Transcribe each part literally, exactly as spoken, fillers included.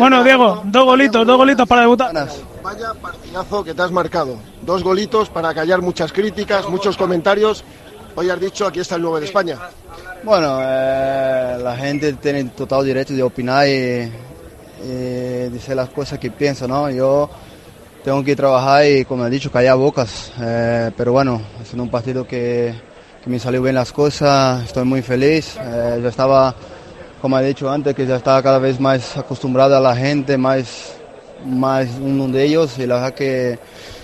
Bueno, Diego, dos golitos, dos golitos para debutar. Vaya partidazo que te has marcado. Dos golitos para callar muchas críticas, muchos comentarios. Hoy has dicho, aquí está el nueve de España. Bueno, eh, la gente tiene total derecho de opinar y, y decir las cosas que piensa, ¿no? Yo tengo que trabajar y, como he dicho, callar bocas. Eh, pero bueno, es un partido que, que me salió bien las cosas, estoy muy feliz. Eh, ya estaba, como he dicho antes, que ya estaba cada vez más acostumbrado a la gente, más, más uno de ellos, y la verdad que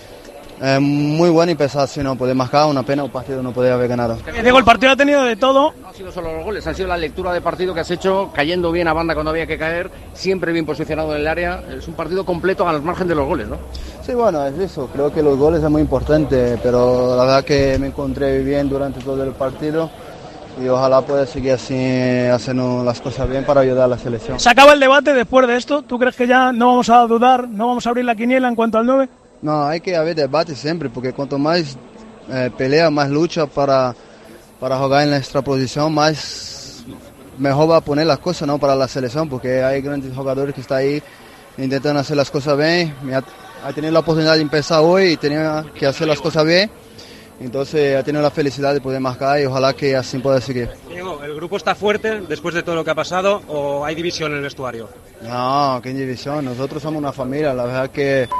Eh, muy bueno empezar así, no poder marcar, una pena un partido no poder haber ganado. Diego, el partido ha tenido de todo. No ha sido solo los goles, ha sido la lectura de partido que has hecho, cayendo bien a banda cuando había que caer, siempre bien posicionado en el área. Es un partido completo al margen de los goles, ¿no? Sí, bueno, es eso, creo que los goles es muy importante, pero la verdad que me encontré bien durante todo el partido y ojalá pueda seguir así haciendo las cosas bien para ayudar a la selección. Se acaba el debate después de esto. ¿Tú crees que ya no vamos a dudar, no vamos a abrir la quiniela en cuanto al nueve? No, hay que haber debate siempre, porque cuanto más eh, pelea, más lucha para, para jugar en nuestra posición, más mejor va a poner las cosas, ¿no? Para la selección, porque hay grandes jugadores que están ahí intentando hacer las cosas bien. Ha, ha tenido la oportunidad de empezar hoy y tenía que hacer las cosas bien. Entonces ha tenido la felicidad de poder marcar y ojalá que así pueda seguir. Diego, ¿el grupo está fuerte después de todo lo que ha pasado o hay división en el vestuario? No, qué división, nosotros somos una familia, la verdad que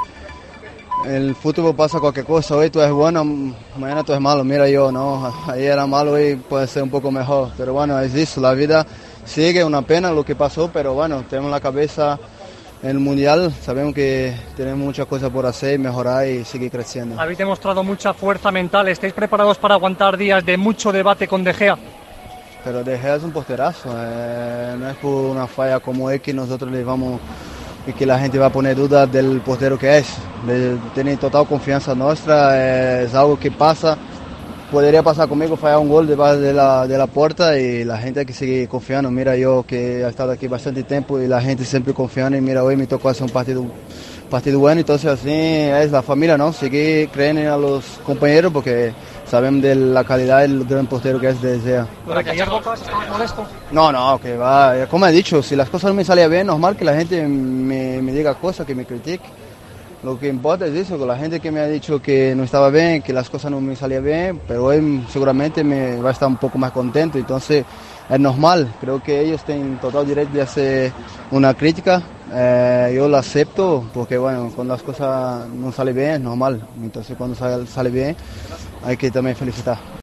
el fútbol pasa cualquier cosa, hoy tú eres bueno, mañana tú eres malo, mira yo, no, ayer era malo, hoy puede ser un poco mejor, pero bueno, es eso, la vida sigue, una pena lo que pasó, pero bueno, tenemos la cabeza en el Mundial, sabemos que tenemos muchas cosas por hacer, mejorar y seguir creciendo. Habéis demostrado mucha fuerza mental, ¿estáis preparados para aguantar días de mucho debate con De Gea? Pero De Gea es un porterazo, eh, no es por una falla como él que nosotros le vamos y que la gente va a poner dudas del portero que es. Tiene total confianza nuestra, eh, es algo que pasa, podría pasar conmigo, fallar un gol debajo de la, de la puerta y la gente hay que seguir confiando. Mira, yo que he estado aquí bastante tiempo y la gente siempre confiando y mira, hoy me tocó hacer un partido, partido bueno, entonces así es la familia, ¿no? Seguir creyendo a los compañeros porque sabemos de la calidad del gran portero que es De Gea. ¿Para callar bocas estás molesto? No, no, que va, como he dicho, si las cosas no me salían bien, normal que la gente me, me diga cosas, que me critique. Lo que importa es eso, que la gente que me ha dicho que no estaba bien, que las cosas no me salían bien, pero hoy seguramente me va a estar un poco más contento, entonces es normal, creo que ellos tienen total derecho de hacer una crítica, eh, yo la acepto porque bueno, cuando las cosas no salen bien es normal, entonces cuando sale, sale bien hay que también felicitar.